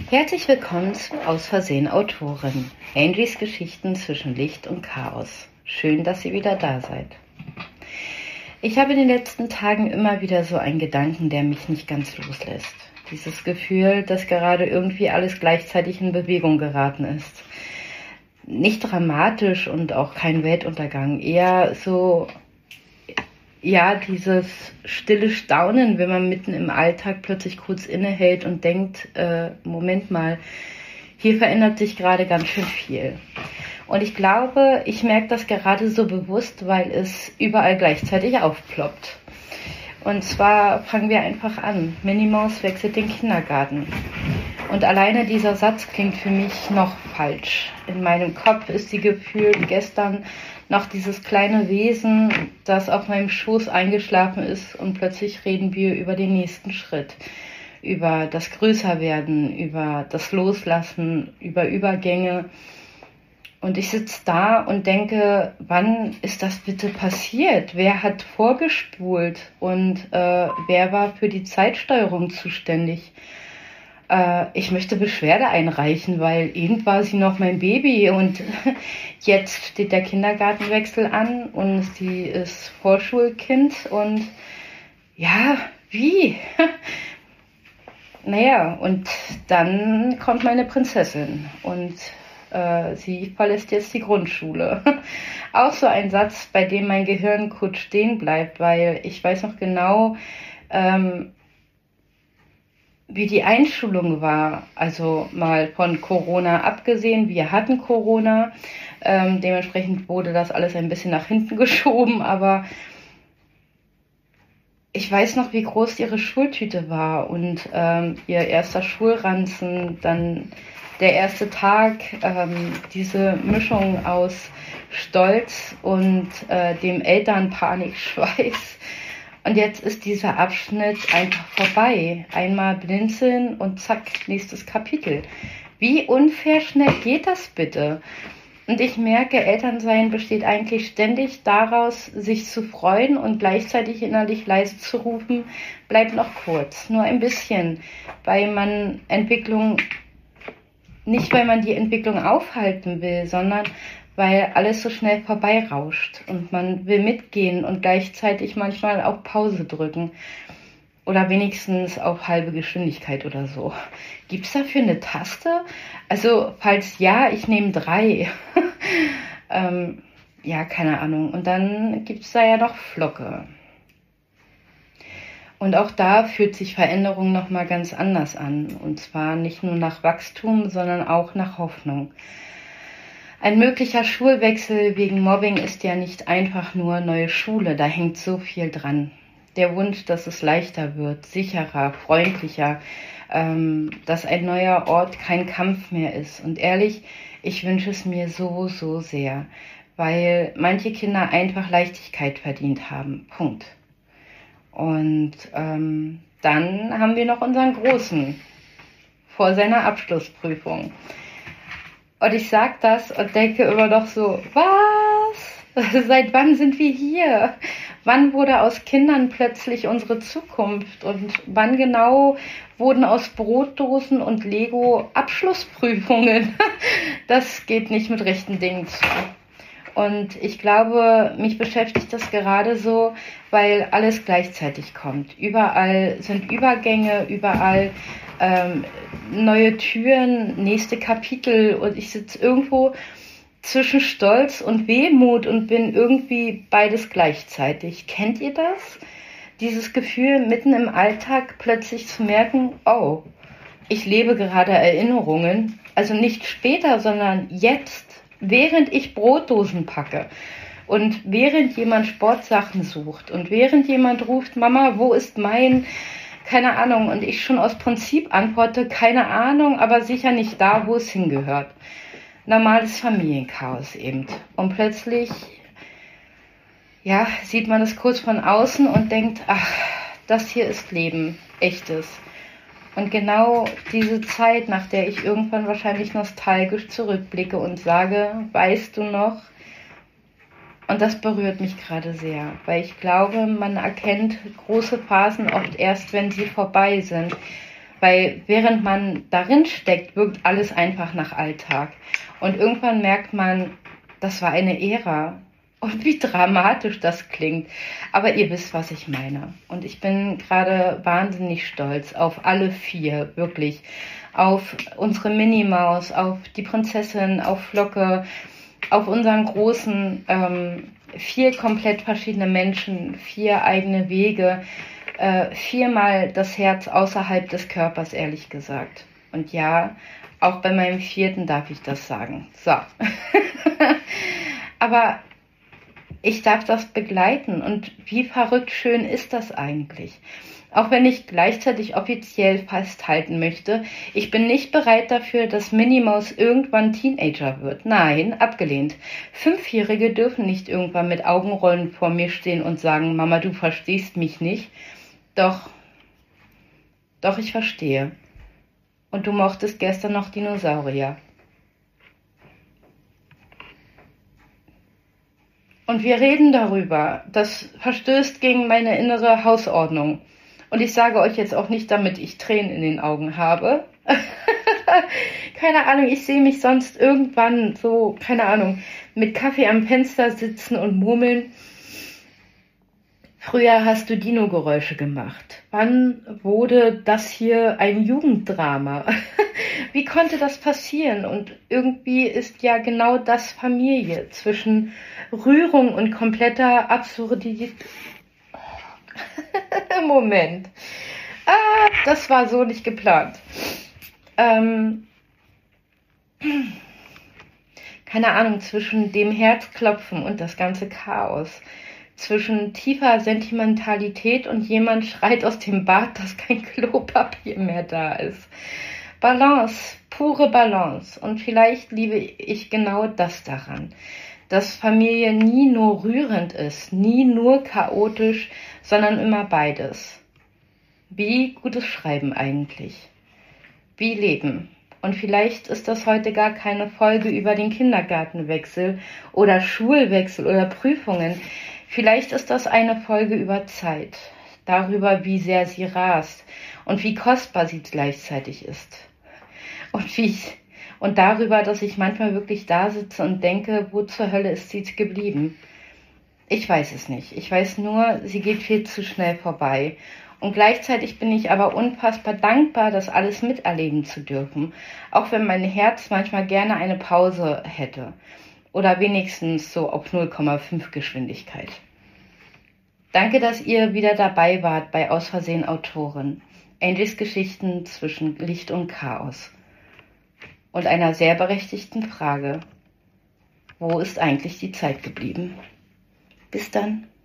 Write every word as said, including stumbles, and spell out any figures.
Herzlich willkommen zu Aus Versehen Autorin. Angies Geschichten zwischen Licht und Chaos. Schön, dass ihr wieder da seid. Ich habe in den letzten Tagen immer wieder so einen Gedanken, der mich nicht ganz loslässt. Dieses Gefühl, dass gerade irgendwie alles gleichzeitig in Bewegung geraten ist. Nicht dramatisch und auch kein Weltuntergang, eher so, ja, dieses stille Staunen, wenn man mitten im Alltag plötzlich kurz innehält und denkt, äh, Moment mal, hier verändert sich gerade ganz schön viel. Und ich glaube, ich merke das gerade so bewusst, weil es überall gleichzeitig aufploppt. Und zwar fangen wir einfach an. Minnie Maus wechselt den Kindergarten. Und alleine dieser Satz klingt für mich noch falsch. In meinem Kopf ist sie gefühlt gestern noch dieses kleine Wesen, das auf meinem Schoß eingeschlafen ist, und plötzlich reden wir über den nächsten Schritt. Über das Größerwerden, über das Loslassen, über Übergänge. Und ich sitze da und denke, wann ist das bitte passiert? Wer hat vorgespult und äh, wer war für die Zeitsteuerung zuständig? Äh, ich möchte Beschwerde einreichen, weil eben war sie noch mein Baby und jetzt steht der Kindergartenwechsel an und sie ist Vorschulkind und ja, wie? Naja, und dann kommt meine Prinzessin und äh, sie verlässt jetzt die Grundschule. Auch so ein Satz, bei dem mein Gehirn kurz stehen bleibt, weil ich weiß noch genau, ähm, wie die Einschulung war. Also mal von Corona abgesehen, wir hatten Corona, ähm, dementsprechend wurde das alles ein bisschen nach hinten geschoben, aber ich weiß noch, wie groß ihre Schultüte war und ähm, ihr erster Schulranzen, dann der erste Tag, ähm, diese Mischung aus Stolz und äh, dem Elternpanikschweiß. Und jetzt ist dieser Abschnitt einfach vorbei. Einmal blinzeln und zack, nächstes Kapitel. Wie unfair schnell geht das bitte? Und ich merke, Elternsein besteht eigentlich ständig daraus, sich zu freuen und gleichzeitig innerlich leise zu rufen, bleib noch kurz, nur ein bisschen, weil man Entwicklung, nicht weil man die Entwicklung aufhalten will, sondern weil alles so schnell vorbeirauscht und man will mitgehen und gleichzeitig manchmal auf Pause drücken oder wenigstens auf halbe Geschwindigkeit oder so. Gibt's dafür eine Taste? Also falls ja, ich nehme drei. ähm, ja, keine Ahnung. Und dann gibt's da ja noch Flocke. Und auch da fühlt sich Veränderung nochmal ganz anders an. Und zwar nicht nur nach Wachstum, sondern auch nach Hoffnung. Ein möglicher Schulwechsel wegen Mobbing ist ja nicht einfach nur neue Schule, da hängt so viel dran. Der Wunsch, dass es leichter wird, sicherer, freundlicher, ähm, dass ein neuer Ort kein Kampf mehr ist. Und ehrlich, ich wünsche es mir so, so sehr, weil manche Kinder einfach Leichtigkeit verdient haben. Punkt. Und ähm, dann haben wir noch unseren Großen vor seiner Abschlussprüfung. Und ich sag das und denke immer noch so, was? Seit wann sind wir hier? Wann wurde aus Kindern plötzlich unsere Zukunft? Und wann genau wurden aus Brotdosen und Lego Abschlussprüfungen? Das geht nicht mit rechten Dingen zu. Und ich glaube, mich beschäftigt das gerade so, weil alles gleichzeitig kommt. Überall sind Übergänge, überall ähm, neue Türen, nächste Kapitel und ich sitze irgendwo zwischen Stolz und Wehmut und bin irgendwie beides gleichzeitig. Kennt ihr das? Dieses Gefühl, mitten im Alltag plötzlich zu merken, oh, ich lebe gerade Erinnerungen, also nicht später, sondern jetzt, während ich Brotdosen packe und während jemand Sportsachen sucht und während jemand ruft, Mama, wo ist mein, keine Ahnung, und ich schon aus Prinzip antworte, keine Ahnung, aber sicher nicht da, wo es hingehört. Normales Familienchaos eben. Und plötzlich, ja, sieht man es kurz von außen und denkt, ach, das hier ist Leben, echtes. Und genau diese Zeit, nach der ich irgendwann wahrscheinlich nostalgisch zurückblicke und sage, weißt du noch? Und das berührt mich gerade sehr, weil ich glaube, man erkennt große Phasen oft erst, wenn sie vorbei sind. Weil während man darin steckt, wirkt alles einfach nach Alltag. Und irgendwann merkt man, das war eine Ära. Und wie dramatisch das klingt. Aber ihr wisst, was ich meine. Und ich bin gerade wahnsinnig stolz auf alle vier, wirklich. Auf unsere Minimaus, auf die Prinzessin, auf Flocke, auf unseren Großen. Ähm, vier komplett verschiedene Menschen, vier eigene Wege, äh, viermal das Herz außerhalb des Körpers, ehrlich gesagt. Und ja, auch bei meinem vierten darf ich das sagen. So. Aber ich darf das begleiten und wie verrückt schön ist das eigentlich? Auch wenn ich gleichzeitig offiziell festhalten möchte, ich bin nicht bereit dafür, dass Minnie Maus irgendwann Teenager wird. Nein, abgelehnt. Fünfjährige dürfen nicht irgendwann mit Augenrollen vor mir stehen und sagen, Mama, du verstehst mich nicht. Doch, doch, ich verstehe. Und du mochtest gestern noch Dinosaurier. Und wir reden darüber. Das verstößt gegen meine innere Hausordnung. Und ich sage euch jetzt auch nicht, damit ich Tränen in den Augen habe. Keine Ahnung, ich sehe mich sonst irgendwann so, keine Ahnung, mit Kaffee am Fenster sitzen und murmeln. Früher hast du Dino-Geräusche gemacht. Wann wurde das hier ein Jugenddrama? Wie konnte das passieren? Und irgendwie ist ja genau das Familie zwischen Rührung und kompletter Absurdität. Moment. Ah, das war so nicht geplant. Ähm, keine Ahnung, zwischen dem Herzklopfen und das ganze Chaos. Zwischen tiefer Sentimentalität und jemand schreit aus dem Bad, dass kein Klopapier mehr da ist. Balance, pure Balance. Und vielleicht liebe ich genau das daran, dass Familie nie nur rührend ist, nie nur chaotisch, sondern immer beides. Wie gutes Schreiben eigentlich. Wie Leben. Und vielleicht ist das heute gar keine Folge über den Kindergartenwechsel oder Schulwechsel oder Prüfungen. Vielleicht ist das eine Folge über Zeit, darüber, wie sehr sie rast und wie kostbar sie gleichzeitig ist. Und wie ich, und darüber, dass ich manchmal wirklich da sitze und denke, wo zur Hölle ist sie geblieben? Ich weiß es nicht. Ich weiß nur, sie geht viel zu schnell vorbei. Und gleichzeitig bin ich aber unfassbar dankbar, das alles miterleben zu dürfen, auch wenn mein Herz manchmal gerne eine Pause hätte. Oder wenigstens so auf null Komma fünf Geschwindigkeit. Danke, dass ihr wieder dabei wart bei Aus Versehen Autorin. Angels Geschichten zwischen Licht und Chaos. Und einer sehr berechtigten Frage. Wo ist eigentlich die Zeit geblieben? Bis dann.